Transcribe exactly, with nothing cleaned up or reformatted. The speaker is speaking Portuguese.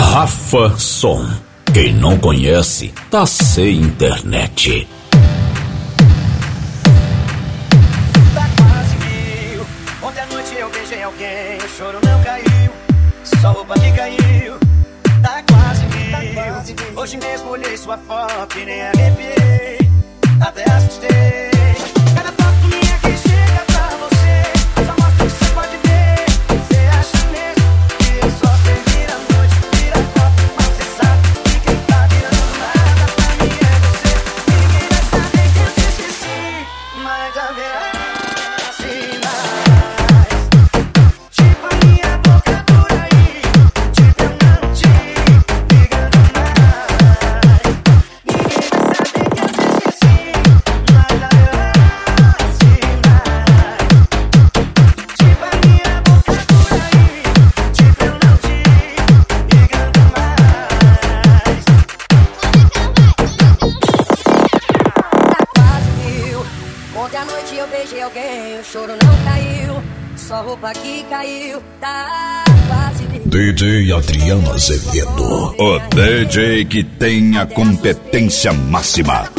Rafa Som. Quem não conhece, tá sem internet. Tá quase mil. Ontem à noite eu beijei alguém, o choro não caiu, só roupa que caiu. Tá quase mil. Hoje mesmo olhei sua foto e nem arrepiei, até assustei. Cada foto minha que chega pra você só mostra o que você pode ver. Você acha mesmo que eu só sei vir à noite, vira foto, mas você sabe que quem tá virando nada pra mim é você. Ninguém vai saber que eu te esqueci, mas haverá sinais. Tipo a minha boca por aí, tipo eu não te ligando mais. Ninguém vai saber que eu te esqueci, mas haverá sinais. Tipo a minha boca por aí, tipo eu não te ligando mais. Tá quase mil. Ontem à noite eu beijei alguém, o choro não caiu, só roupa que caiu. Tá quase mil. D J Adriano Azevedo, o D J que tem a competência máxima.